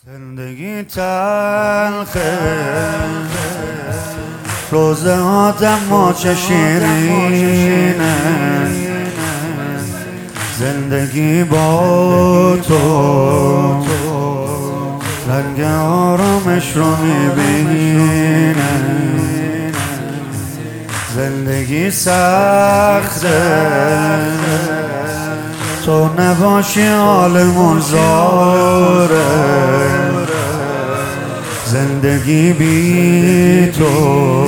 زندگی تلخه، روزه هاتم ما چه شیرینه. زندگی با تو رنگ آرامش رو میبینه. زندگی سخته، تو نباشی حالمون زاره. زندگی بی تو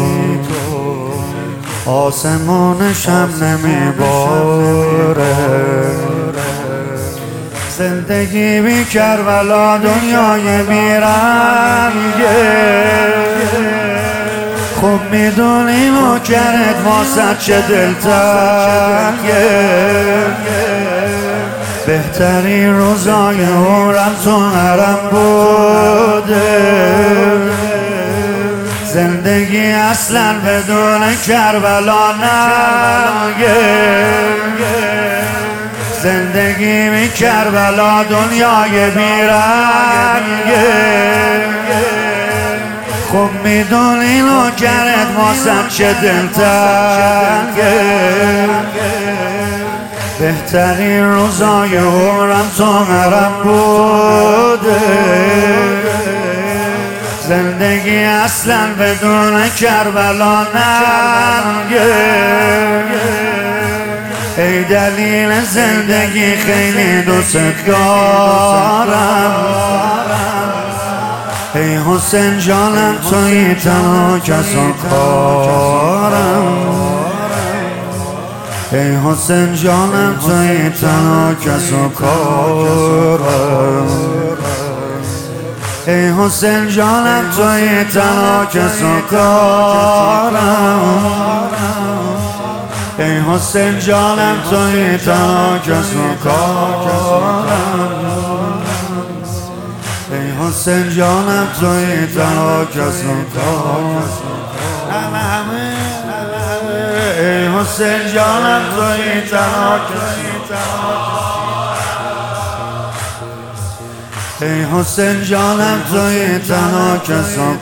آسمونش هم نمیباره. زندگی بی کربلا دنیای بی رنگه. خوب میدونی نوکرت واسه چه دلتنگه. بهترین روزای عمرم تو حرم بوده. زندگی اصلا بدون کربلا ننگه. زندگی بی کربلا دنیای بیرنگه. خوب میدونی نوکرت واسه چه دلتنگه. بهترین روزای عمرم تو حرم بوده. زندگی اصلا بدون کربلا ننگه. ای دلیل زندگی خیلی دوست دارم. ای حسین جانم توی تنها کس و کارم. ای حسین جانم توی تنها کس و کارم. ای حسین جانم توی تنها کس و کارم. ای حسین جانم توی تنها کس و کارم. ای حسین جانم توی تنها کس و کارم. ای حسین جانم توی تنها کس و کارم. ای حسین جانم توی تنها کس و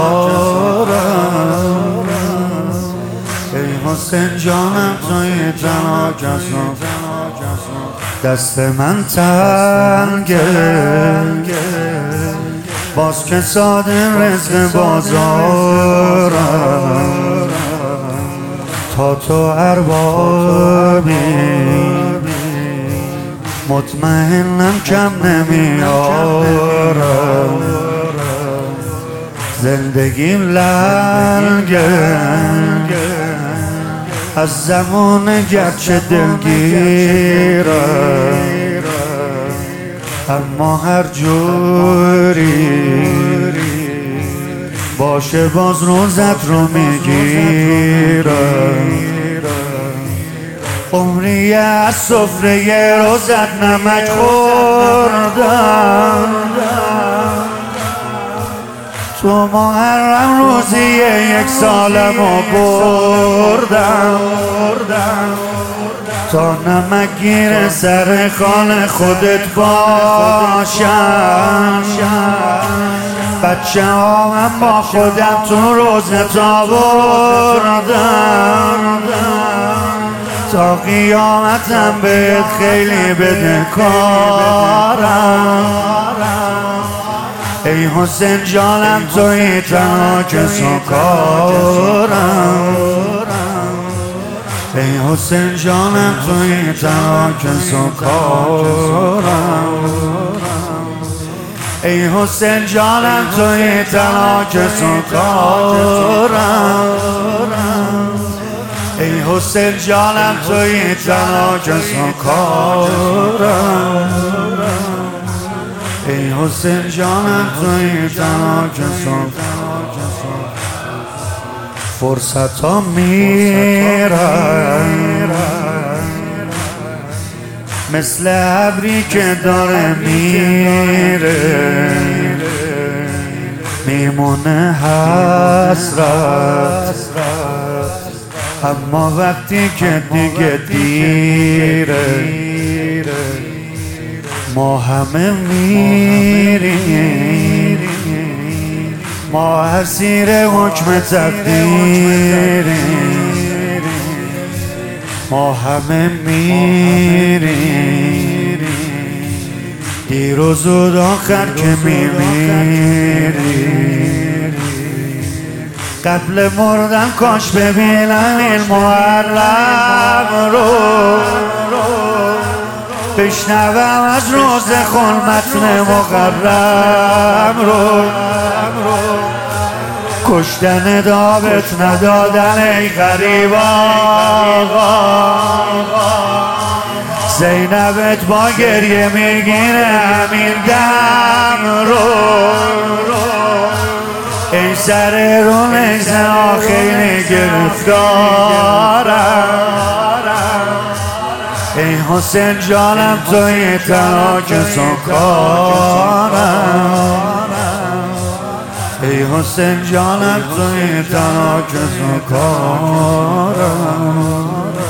کارم. ای حسین جانم توی تنها کس و کارم. دست من تنگه، باز که ساده رزق بازارم. تا تو اربابی مطمئنم کم نمیارم. زندگیم لنگه، از زمان گرچه دلگیرم. اما هر جوری باشه باز روزت رو میگیرم. عمری از سفره روزت نمک خوردم. تو محرم روزی یک سالم رو بردم. تا نمکگیر سر خانه خودت باشم. بچه ها هم با خودم تو روزت آوردم. تا قیامتم بهت خیلی بدهکارم. ای حسین جانم توی تنها کس و کارم. ای حسین جانم توی تنها کس و کارم. ای حسین جانم توی تنها کس و کارم. ای حسین جانم توی تنها کس و کارم. ای حسین جانم توی تنها کس و کارم. فرصت ها میرن مثل ابری که داره میره. میمونه حسرت اما وقتی که دیگه دیره. ما همه میریم ما اسیر حکم تقدیریم، ما همه میریم، دیر و زود آخر که میمیریم. قبل مردن کاش ببینم این معلم رو، بشنوم از روز خون متن مقرم رو. کشتن دابت ندادن ای غریب آقا، زینبت با گریه میگیره همین دم رو. این سر رو نیزن خیلی گرفتارم، ای حسین جانم توی تنها کسان کارم، ای حسین جانم توی تنها کسان کارم،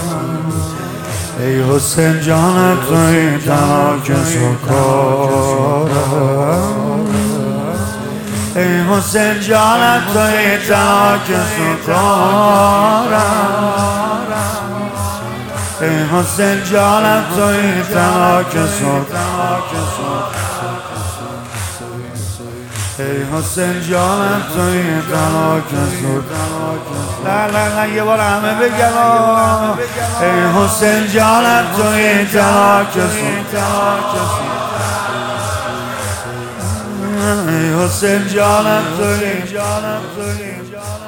ای حسین جانم توی تنها کسان کارم، ای حسین جانم توی تنها کسان کارم، ای حسین جانم توی تنها کسان کارم، ای حسین جانم توی تنها کسان کارم. نه یه بار همه بگن ای حسین جانم توی تنها کسان کارم، ای حسین جانم توی